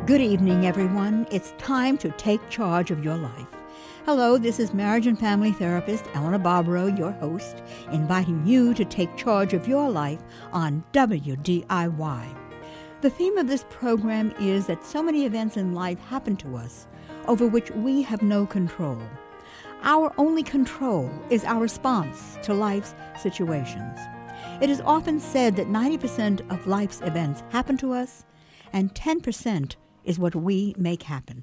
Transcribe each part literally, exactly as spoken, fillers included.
Good evening, everyone. It's time to take charge of your life. Hello, this is marriage and family therapist Eleanor Barbaro, your host, inviting you to take charge of your life on W D I Y. The theme of this program is that so many events in life happen to us over which we have no control. Our only control is our response to life's situations. It is often said that ninety percent of life's events happen to us, and ten percent is what we make happen.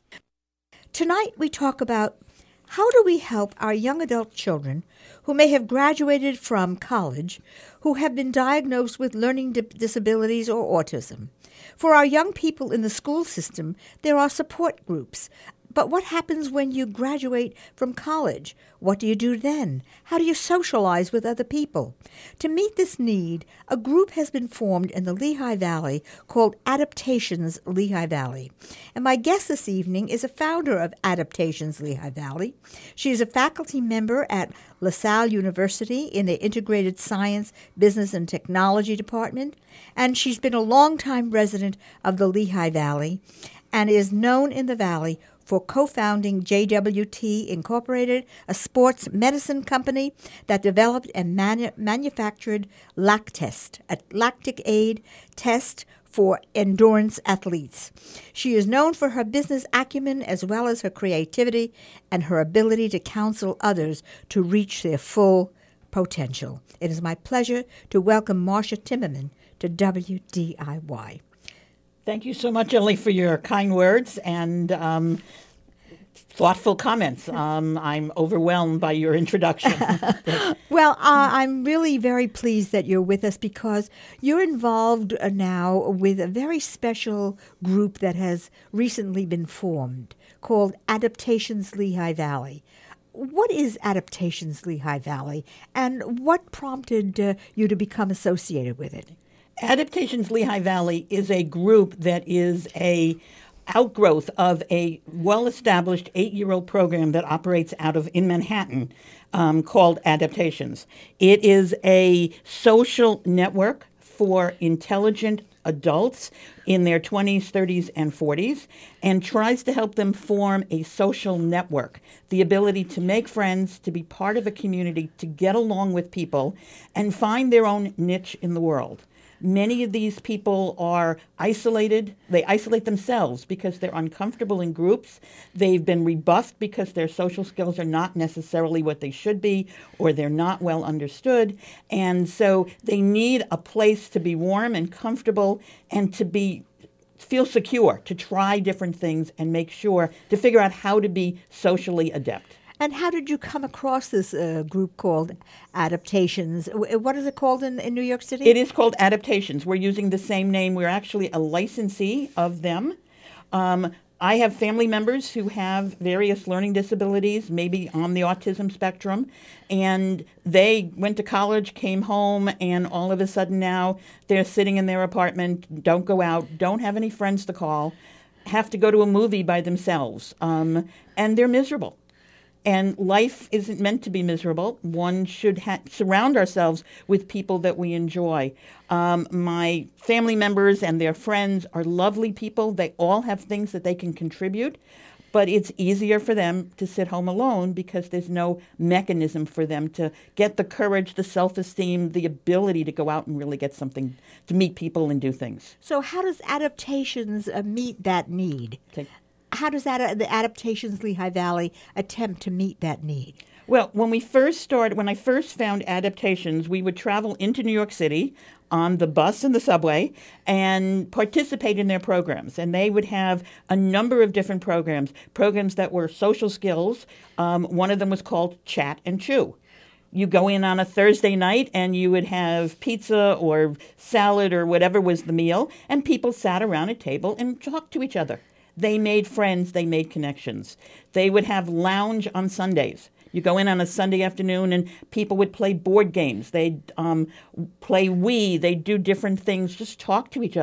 Tonight we talk about how do we help our young adult children who may have graduated from college, who have been diagnosed with learning disabilities or autism. For our young people in the school system, there are support groups. But what happens when you graduate from college? What do you do then? How do you socialize with other people? To meet this need, a group has been formed in the Lehigh Valley called Adaptations Lehigh Valley. And my guest this evening is a founder of Adaptations Lehigh Valley. She is a faculty member at LaSalle University in the Integrated Science, Business, and Technology Department. And she's been a longtime resident of the Lehigh Valley and is known in the Valley for co-founding J W T Incorporated, a sports medicine company that developed and manu- manufactured Lactest, a lactic aid test for endurance athletes. She is known for her business acumen as well as her creativity and her ability to counsel others to reach their full potential. It is my pleasure to welcome Marsha Timmerman to W D I Y. Thank you so much, Ellie, for your kind words and um, thoughtful comments. Um, I'm overwhelmed by your introduction. Well, uh, I'm really very pleased that you're with us because you're involved uh, now with a very special group that has recently been formed called Adaptations Lehigh Valley. What is Adaptations Lehigh Valley, and what prompted uh, you to become associated with it? Adaptations Lehigh Valley is a group that is a outgrowth of a well-established eight-year-old program that operates out of in Manhattan um, called Adaptations. It is a social network for intelligent adults in their twenties, thirties, and forties, and tries to help them form a social network, the ability to make friends, to be part of a community, to get along with people, and find their own niche in the world. Many of these people are isolated. They isolate themselves because they're uncomfortable in groups. They've been rebuffed because their social skills are not necessarily what they should be, or they're not well understood. And so they need a place to be warm and comfortable and to be feel secure, to try different things and make sure to figure out how to be socially adept. And how did you come across this uh, group called Adaptations? What is it called in, in New York City? It is called Adaptations. We're using the same name. We're actually a licensee of them. Um, I have family members who have various learning disabilities, maybe on the autism spectrum, and they went to college, came home, and all of a sudden now they're sitting in their apartment, don't go out, don't have any friends to call, have to go to a movie by themselves, um, and they're miserable. And life isn't meant to be miserable. One should ha- surround ourselves with people that we enjoy. Um, my family members and their friends are lovely people. They all have things that they can contribute, but it's easier for them to sit home alone because there's no mechanism for them to get the courage, the self-esteem, the ability to go out and really get something, to meet people and do things. So how does Adaptations uh, meet that need? Okay. How does that, the Adaptations Lehigh Valley attempt to meet that need? Well, when we first started, when I first found Adaptations, we would travel into New York City on the bus and the subway and participate in their programs. And they would have a number of different programs, programs that were social skills. Um, one of them was called Chat and Chew. You go in on a Thursday night and you would have pizza or salad or whatever was the meal, and people sat around a table and talked to each other. They made friends. They made connections. They would have lounge on Sundays. You go in on a Sunday afternoon and people would play board games. They'd um, play Wii. They'd do different things, just talk to each other.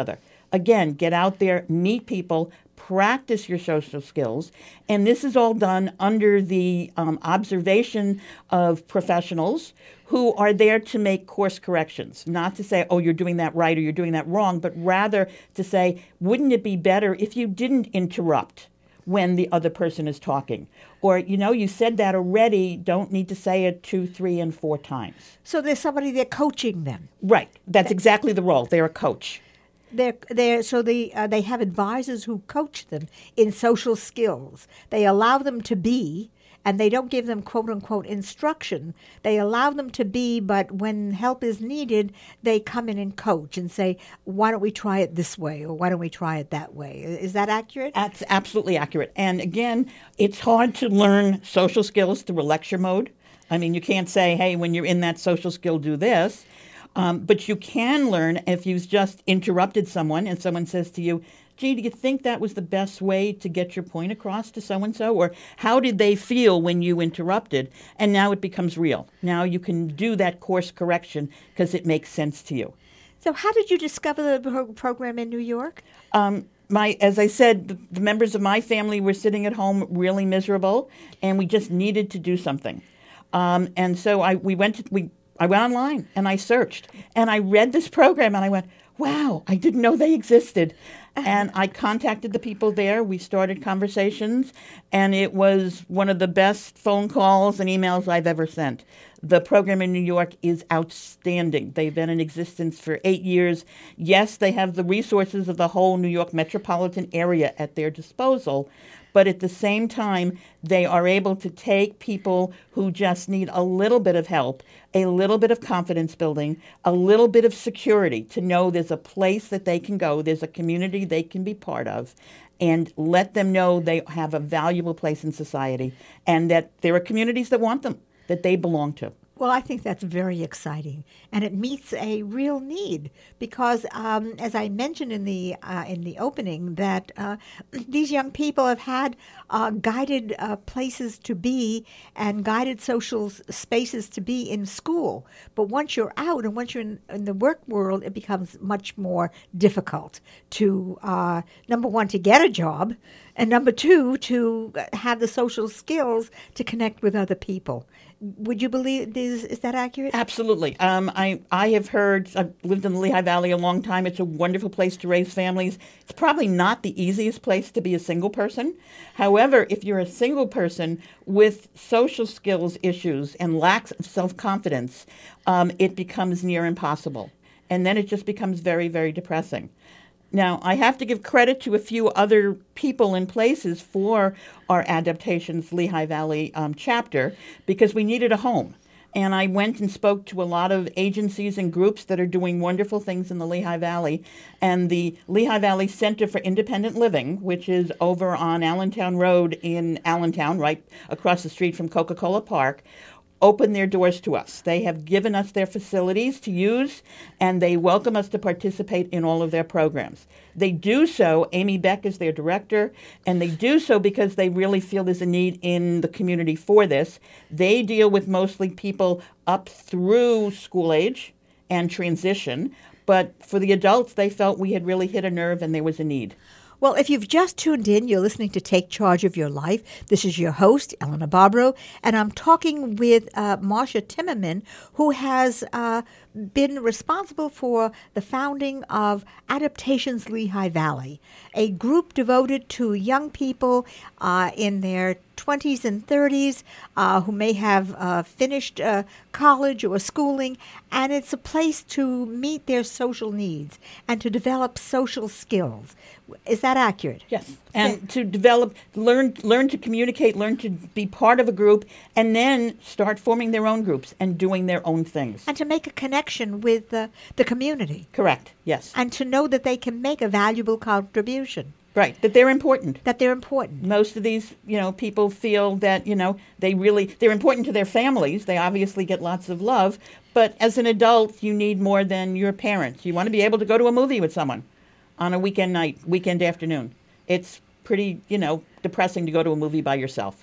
Again, get out there, meet people, practice your social skills. And this is all done under the um, observation of professionals who are there to make course corrections, not to say, oh, you're doing that right or you're doing that wrong, but rather to say, wouldn't it be better if you didn't interrupt when the other person is talking? Or, you know, you said that already, don't need to say it two, three, and four times. So there's somebody there coaching them. Right. That's exactly the role. They're a coach. They're, they're, so they, uh, they have advisors who coach them in social skills. They allow them to be, and they don't give them quote-unquote instruction. They allow them to be, but when help is needed, they come in and coach and say, why don't we try it this way, or why don't we try it that way? Is that accurate? That's absolutely accurate. And again, it's hard to learn social skills through a lecture mode. I mean, you can't say, hey, when you're in that social skill, do this. Um, but you can learn if you've just interrupted someone and someone says to you, gee, do you think that was the best way to get your point across to so-and-so? Or how did they feel when you interrupted? And now it becomes real. Now you can do that course correction because it makes sense to you. So how did you discover the pro- program in New York? Um, my, as I said, the, the members of my family were sitting at home really miserable, and we just needed to do something. Um, and so I we went to, we I went online and I searched and I read this program and I went, wow, I didn't know they existed. And I contacted the people there. We started conversations, and it was one of the best phone calls and emails I've ever sent. The program in New York is outstanding. They've been in existence for eight years. Yes, they have the resources of the whole New York metropolitan area at their disposal, but at the same time, they are able to take people who just need a little bit of help, a little bit of confidence building, a little bit of security to know there's a place that they can go, there's a community they can be part of, and let them know they have a valuable place in society and that there are communities that want them, that they belong to. Well, I think that's very exciting, and it meets a real need because, um, as I mentioned in the uh, in the opening, that uh, these young people have had uh, guided uh, places to be and guided social s- spaces to be in school. But once you're out and once you're in, in the work world, it becomes much more difficult to uh, number one to get a job, and number two to have the social skills to connect with other people. Would you believe this? Is that accurate? Absolutely. Um, I, I have heard, I've lived in the Lehigh Valley a long time. It's a wonderful place to raise families. It's probably not the easiest place to be a single person. However, if you're a single person with social skills issues and lacks self-confidence, um, it becomes near impossible. And then it just becomes very, very depressing. Now, I have to give credit to a few other people and places for our Adaptations Lehigh Valley um, chapter because we needed a home. And I went and spoke to a lot of agencies and groups that are doing wonderful things in the Lehigh Valley. And the Lehigh Valley Center for Independent Living, which is over on Allentown Road in Allentown, right across the street from Coca-Cola Park, open their doors to us. They have given us their facilities to use, and they welcome us to participate in all of their programs. They do so, Amy Beck is their director, and they do so because they really feel there's a need in the community for this. They deal with mostly people up through school age and transition, but for the adults, they felt we had really hit a nerve and there was a need. Well, if you've just tuned in, you're listening to Take Charge of Your Life. This is your host, Elena Barbaro, and I'm talking with uh, Marcia Timmerman, who has uh, been responsible for the founding of Adaptations Lehigh Valley, a group devoted to young people uh, in their twenties and thirties uh, who may have uh, finished uh, college or schooling, and it's a place to meet their social needs and to develop social skills. Is that accurate? Yes, and to develop, learn, learn to communicate, learn to be part of a group, and then start forming their own groups and doing their own things. And to make a connection with uh, the community. Correct, yes. And to know that they can make a valuable contribution. Right, that they're important. That they're important. Most of these, you know, people feel that, you know, they really, they're important to their families. They obviously get lots of love. But as an adult, you need more than your parents. You want to be able to go to a movie with someone on a weekend night, weekend afternoon. It's pretty, you know, depressing to go to a movie by yourself.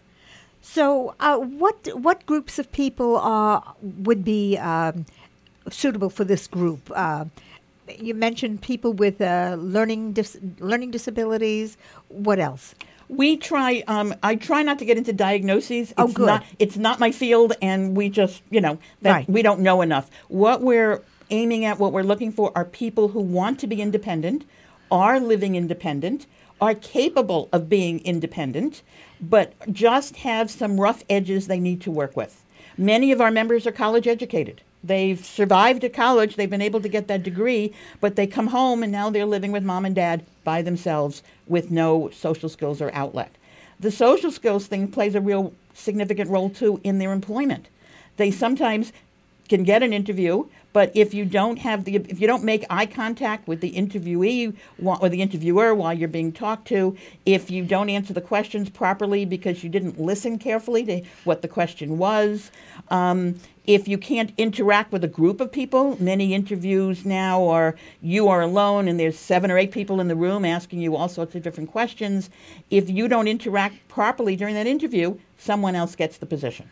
So uh, what what groups of people are would be um, suitable for this group? Uh, you mentioned people with uh, learning dis- learning disabilities. What else? We try. Um, I try not to get into diagnoses. It's Oh, good. Not, it's not my field, and we just, you know, that Right. we don't know enough. What we're aiming at, what we're looking for, are people who want to be independent, are living independent, are capable of being independent, but just have some rough edges they need to work with. Many of our members are college educated. They've survived at college, they've been able to get that degree, but they come home and now they're living with mom and dad by themselves with no social skills or outlet. The social skills thing plays a real significant role too in their employment. They sometimes can get an interview, but if you don't have the, if you don't make eye contact with the interviewee or the interviewer while you're being talked to, if you don't answer the questions properly because you didn't listen carefully to what the question was, um, if you can't interact with a group of people, many interviews now are you are alone and there's seven or eight people in the room asking you all sorts of different questions. If you don't interact properly during that interview, someone else gets the position.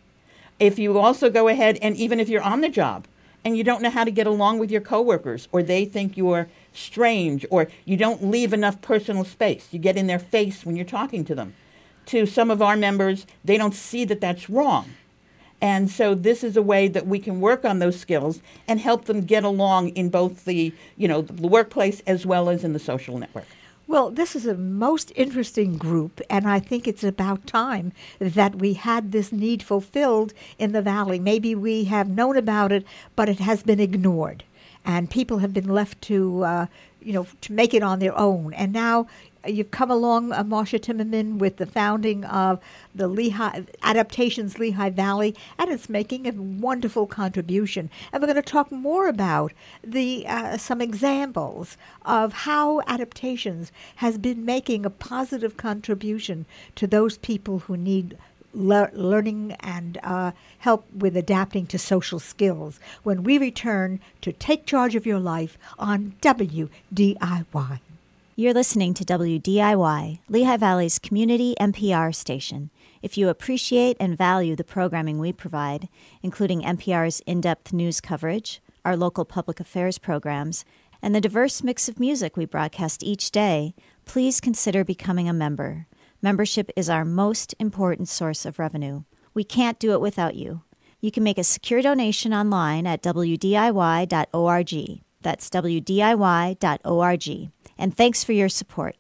If you also go ahead and even if you're on the job and you don't know how to get along with your coworkers, or they think you're strange, or you don't leave enough personal space, you get in their face when you're talking to them. To some of our members, they don't see that that's wrong. And so this is a way that we can work on those skills and help them get along in both the, you know, the workplace as well as in the social network. Well, this is a most interesting group, and I think it's about time that we had this need fulfilled in the Valley. Maybe we have known about it, but it has been ignored, and people have been left to, uh, you know, to make it on their own. And now you've come along, uh, Marcia Timmerman, with the founding of the Lehigh Adaptations Lehigh Valley, and it's making a wonderful contribution. And we're going to talk more about the uh, some examples of how Adaptations has been making a positive contribution to those people who need le- learning and uh, help with adapting to social skills when we return to Take Charge of Your Life on W D I Y. You're listening to W D I Y, Lehigh Valley's community N P R station. If you appreciate and value the programming we provide, including N P R's in-depth news coverage, our local public affairs programs, and the diverse mix of music we broadcast each day, please consider becoming a member. Membership is our most important source of revenue. We can't do it without you. You can make a secure donation online at w d i y dot org. That's w d i y dot org. And thanks for your support.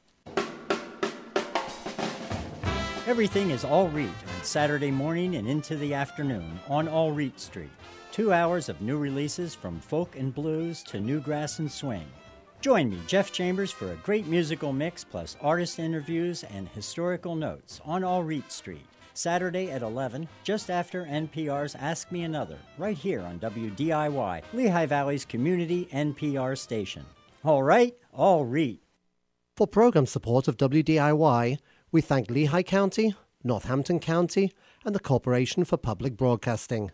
Everything is All Reet on Saturday morning and into the afternoon on All Reet Street. Two hours of new releases from folk and blues to newgrass and swing. Join me, Jeff Chambers, for a great musical mix plus artist interviews and historical notes on All Reet Street. Saturday at eleven, just after N P R's Ask Me Another, right here on W D I Y, Lehigh Valley's community N P R station. All right, all read. For program support of W D I Y, we thank Lehigh County, Northampton County, and the Corporation for Public Broadcasting.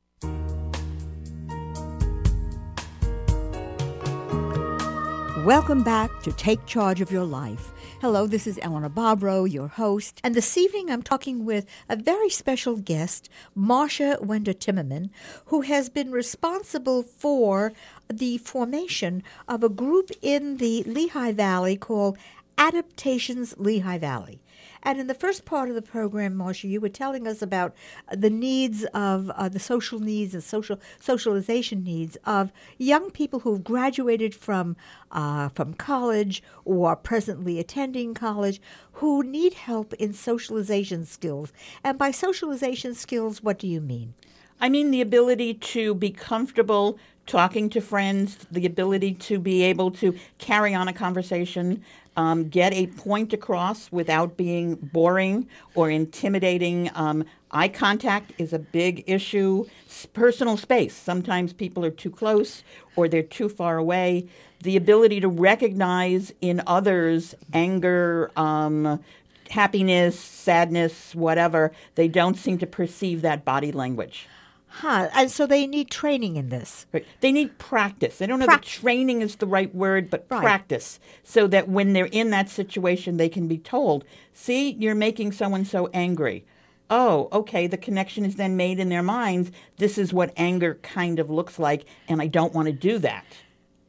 Welcome back to Take Charge of Your Life. Hello, this is Eleanor Bobrow, your host, and this evening I'm talking with a very special guest, Marcia Wender Timmerman, who has been responsible for the formation of a group in the Lehigh Valley called Adaptations Lehigh Valley. And in the first part of the program, Marcia, you were telling us about the needs of uh, the social needs and social socialization needs of young people who've graduated from uh, from college or are presently attending college who need help in socialization skills. And by socialization skills, what do you mean? I mean the ability to be comfortable talking to friends, the ability to be able to carry on a conversation, um, get a point across without being boring or intimidating. Um, eye contact is a big issue. S- personal space. Sometimes people are too close or they're too far away. The ability to recognize in others anger, um, happiness, sadness, whatever. They don't seem to perceive that body language. Huh. And so they need training in this. Right. They need practice. I don't know Prac- if training is the right word, but Right. practice, so that when they're in that situation, they can be told, see, you're making so-and-so angry. Oh, okay, the connection is then made in their minds. This is what anger kind of looks like, and I don't want to do that.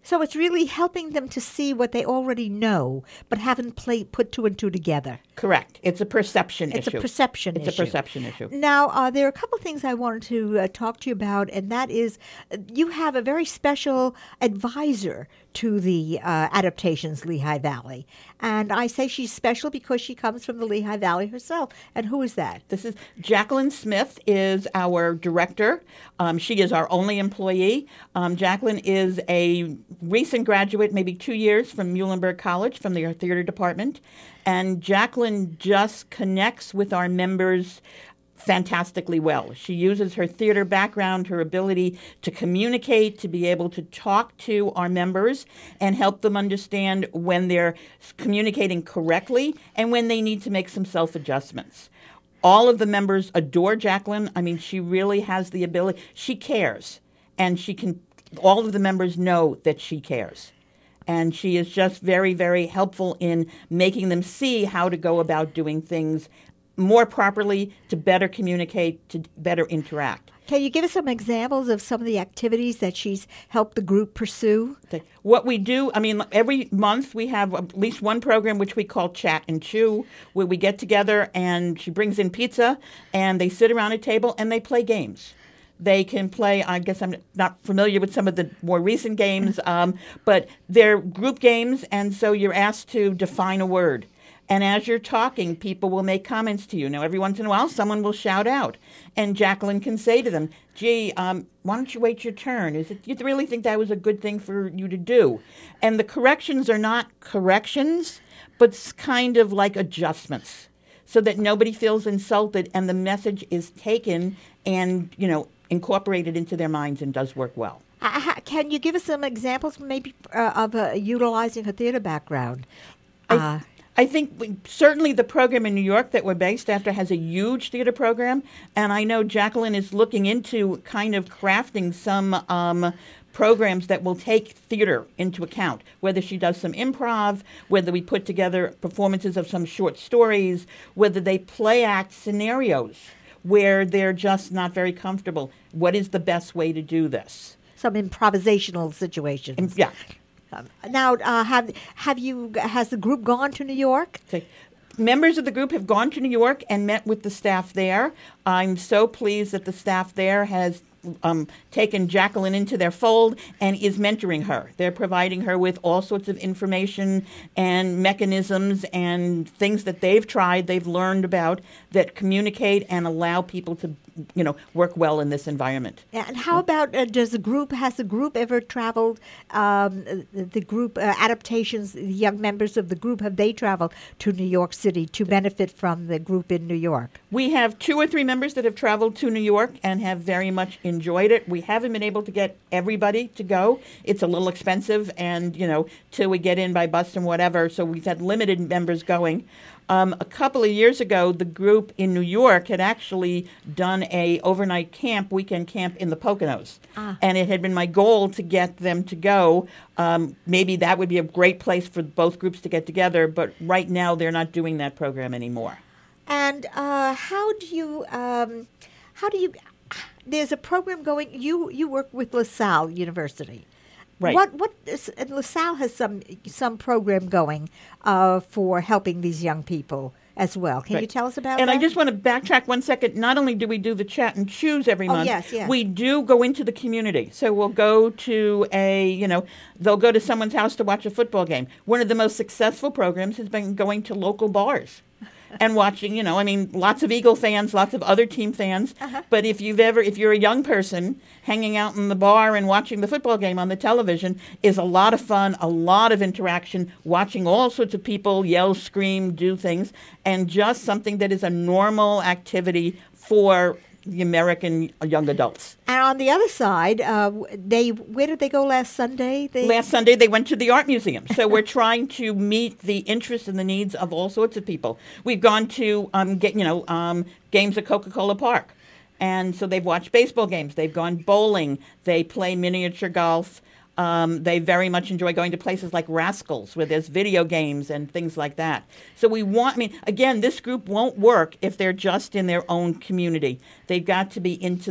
So it's really helping them to see what they already know, but haven't play, put two and two together. Correct. It's a perception It's issue. a perception It's issue. a perception issue. Now, uh, there are a couple of things I wanted to uh, talk to you about, and that is uh, you have a very special advisor to the uh, adaptations Lehigh Valley. And I say she's special because she comes from the Lehigh Valley herself. And who is that? This is Jacqueline Smith is our director. Um, she is our only employee. Um, Jacqueline is a recent graduate, maybe two years from Muhlenberg College from their theater department. And Jacqueline just connects with our members fantastically well. She uses her theater background, her ability to communicate, to be able to talk to our members and help them understand when they're communicating correctly and when they need to make some self-adjustments. All of the members adore Jacqueline. I mean, she really has the ability. She cares, and she can. All of the members know that she cares. And she is just very, very helpful in making them see how to go about doing things more properly, to better communicate, to better interact. Can you give us some examples of some of the activities that she's helped the group pursue? What we do, I mean, every month we have at least one program which we call Chat and Chew, where we get together and she brings in pizza and they sit around a table and they play games. They can play, I guess I'm not familiar with some of the more recent games, um, but they're group games, and so you're asked to define a word. And as you're talking, people will make comments to you. Now, every once in a while, someone will shout out. And Jacqueline can say to them, gee, um, why don't you wait your turn? Is it, you really think that was a good thing for you to do? And the corrections are not corrections, but kind of like adjustments, so that nobody feels insulted and the message is taken and, you know, incorporated into their minds and does work well. Uh, can you give us some examples maybe uh, of uh, utilizing her theater background? Uh, I think we, certainly the program in New York that we're based after has a huge theater program, and I know Jacqueline is looking into kind of crafting some um, programs that will take theater into account, whether she does some improv, whether we put together performances of some short stories, whether they play act scenarios where they're just not very comfortable. What is the best way to do this? Some improvisational situations. And, yeah. Um, now, uh, have have you? Has the group gone to New York? Okay. Members of the group have gone to New York and met with the staff there. I'm so pleased that the staff there has um, taken Jacqueline into their fold and is mentoring her. They're providing her with all sorts of information and mechanisms and things that they've tried, they've learned about, that communicate and allow people to, you know, work well in this environment. And how about, uh, does the group, has the group ever traveled, um, the, the group uh, adaptations, the young members of the group, have they traveled to New York City to benefit from the group in New York? We have two or three members that have traveled to New York and have very much enjoyed it. We haven't been able to get everybody to go. It's a little expensive, and, you know, till we get in by bus and whatever, so we've had limited members going. Um, a couple of years ago, the group in New York had actually done a overnight camp, weekend camp in the Poconos. Ah. And it had been my goal to get them to go. Um, maybe that would be a great place for both groups to get together, but right now they're not doing that program anymore. And uh, how do you, um, how do you, there's a program going, you, you work with LaSalle University. Right. What what is, and LaSalle has some some program going uh, for helping these young people as well. Can right. you tell us about and that? And I just want to backtrack one second. Not only do we do the Chat and Choose every oh, month, yes, yes. we do go into the community. So we'll go to a, you know, they'll go to someone's house to watch a football game. One of the most successful programs has been going to local bars. And watching, you know, I mean, lots of Eagle fans, lots of other team fans. Uh-huh. But if you've ever, if you're a young person, hanging out in the bar and watching the football game on the television is a lot of fun, a lot of interaction, watching all sorts of people yell, scream, do things, and just something that is a normal activity for the American young adults. And on the other side, uh, they where did they go last Sunday? They last Sunday they went to the art museum. So we're trying to meet the interests and the needs of all sorts of people. We've gone to um, get you know um, games at Coca-Cola Park, and so they've watched baseball games. They've gone bowling. They play miniature golf. Um, they very much enjoy going to places like Rascals, where there's video games and things like that. So we want, I mean, again, this group won't work if they're just in their own community. They've got to be into the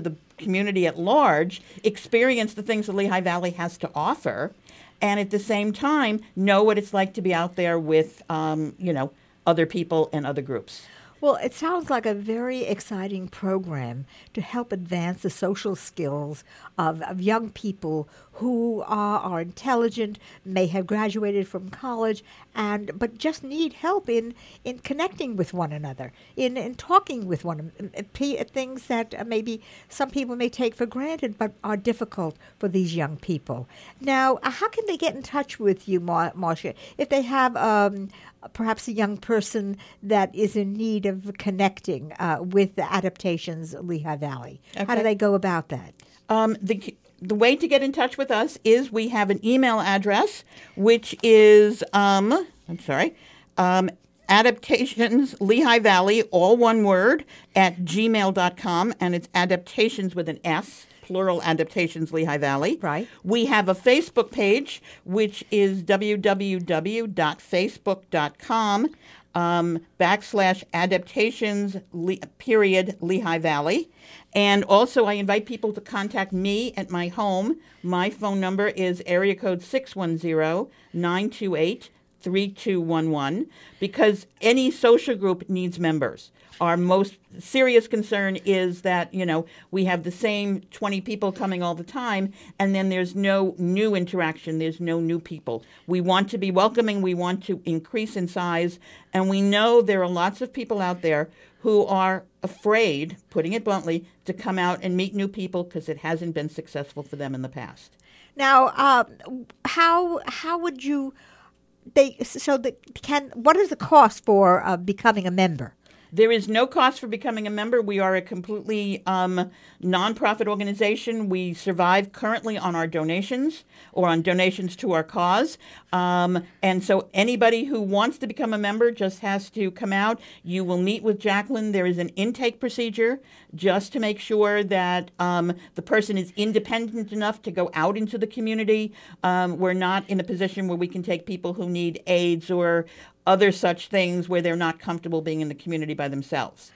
community at large experience the things that Lehigh Valley has to offer, and at the same time know what it's like to be out there with, um, you know, other people and other groups. Well, it sounds like a very exciting program to help advance the social skills of, of young people who are, are intelligent, may have graduated from college, and but just need help in, in connecting with one another, in, in talking with one another, things that uh, maybe some people may take for granted but are difficult for these young people. Now, uh, how can they get in touch with you, Mar- Marcia, if they have um, perhaps a young person that is in need of connecting uh, with the Adaptations Lehigh Valley? Okay. How do they go about that? Um, the the way to get in touch with us is we have an email address, which is um, I'm sorry, um, Adaptations Lehigh Valley, all one word, at gmail dot com, and it's adaptations with an S. Plural, Adaptations Lehigh Valley. Right. We have a Facebook page, which is w w w dot facebook dot com um, backslash adaptations le- period Lehigh Valley. And also, I invite people to contact me at my home. My phone number is area code six one zero, nine two eight, three two one one, because any social group needs members. Our most serious concern is that, you know, we have the same twenty people coming all the time, and then there's no new interaction, there's no new people. We want to be welcoming, we want to increase in size, and we know there are lots of people out there who are afraid, putting it bluntly, to come out and meet new people because it hasn't been successful for them in the past. Now, uh, how how would you they so the can what is the cost for uh, becoming a member? There is no cost for becoming a member. We are a completely um, nonprofit organization. We survive currently on our donations or on donations to our cause. Um, and so anybody who wants to become a member just has to come out. You will meet with Jacqueline. There is an intake procedure just to make sure that um, the person is independent enough to go out into the community. Um, we're not in a position where we can take people who need aids or other such things where they're not comfortable being in the community by themselves.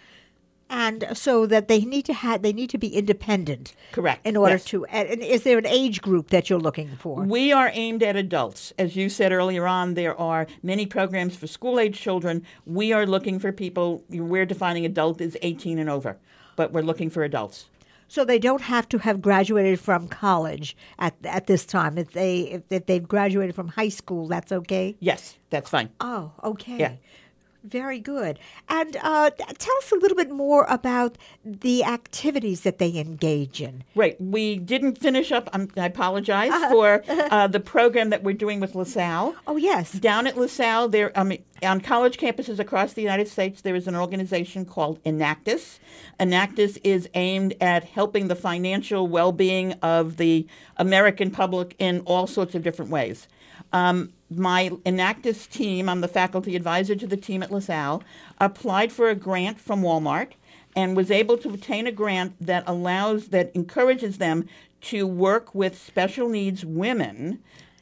And so that they need to have they need to be independent. Correct. In order Yes. to and is there an age group that you're looking for? We are aimed at adults. As you said earlier on, there are many programs for school-age children. We are looking for people, we're defining adult as eighteen and over, but we're looking for adults. So they don't have to have graduated from college at at this time. If they if, if they've graduated from high school, that's okay? Yes, that's fine. Oh, okay. Yeah. Very good. And uh, tell us a little bit more about the activities that they engage in. Right. We didn't finish up, um, I apologize, for uh, the program that we're doing with LaSalle. Oh, yes. Down at LaSalle, there, um, on college campuses across the United States, there is an organization called Enactus. Enactus is aimed at helping the financial well-being of the American public in all sorts of different ways. Um, my Enactus team, I'm the faculty advisor to the team at LaSalle, applied for a grant from Walmart and was able to obtain a grant that allows, that encourages them to work with special needs women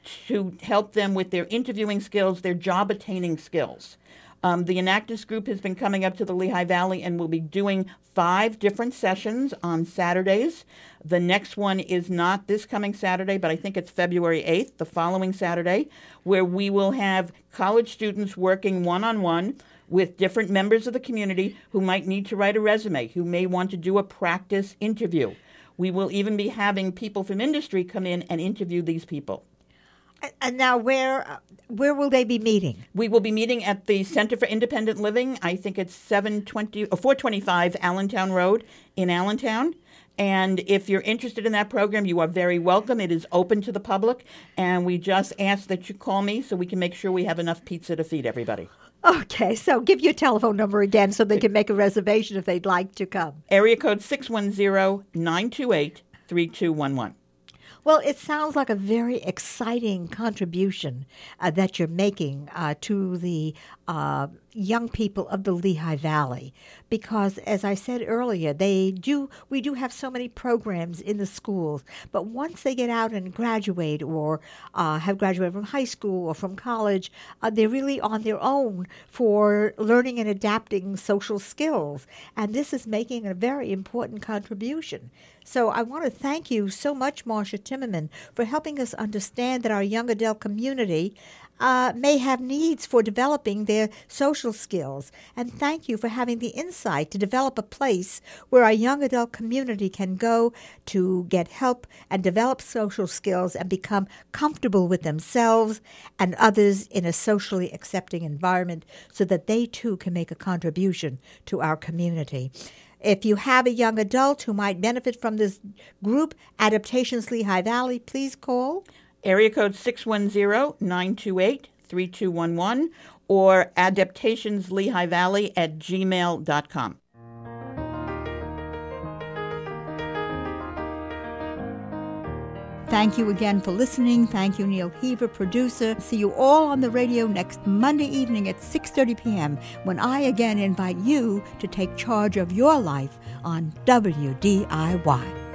to help them with their interviewing skills, their job attaining skills. Um, the Enactus group has been coming up to the Lehigh Valley and will be doing five different sessions on Saturdays. The next one is not this coming Saturday, but I think it's February eighth, the following Saturday, where we will have college students working one-on-one with different members of the community who might need to write a resume, who may want to do a practice interview. We will even be having people from industry come in and interview these people. And now where uh, where will they be meeting? We will be meeting at the Center for Independent Living. I think it's seven twenty or four twenty-five Allentown Road in Allentown. And if you're interested in that program, you are very welcome. It is open to the public. And we just ask that you call me so we can make sure we have enough pizza to feed everybody. Okay, so give your telephone number again so they can make a reservation if they'd like to come. Area code six one zero, nine two eight, three two one one. Well, it sounds like a very exciting contribution uh, that you're making uh, to the uh, young people of the Lehigh Valley, because as I said earlier, they do we do have so many programs in the schools, but once they get out and graduate or uh, have graduated from high school or from college, uh, they're really on their own for learning and adapting social skills, and this is making a very important contribution. So I want to thank you so much, Marcia Timmerman, for helping us understand that our young adult community uh, may have needs for developing their social skills. And thank you for having the insight to develop a place where our young adult community can go to get help and develop social skills and become comfortable with themselves and others in a socially accepting environment so that they too can make a contribution to our community. If you have a young adult who might benefit from this group, Adaptations Lehigh Valley, please call Area code six one zero, nine two eight, three two one one or adaptations lehigh valley at gmail dot com. Thank you again for listening. Thank you, Neil Heaver, producer. See you all on the radio next Monday evening at six thirty p.m. when I again invite you to take charge of your life on W D I Y.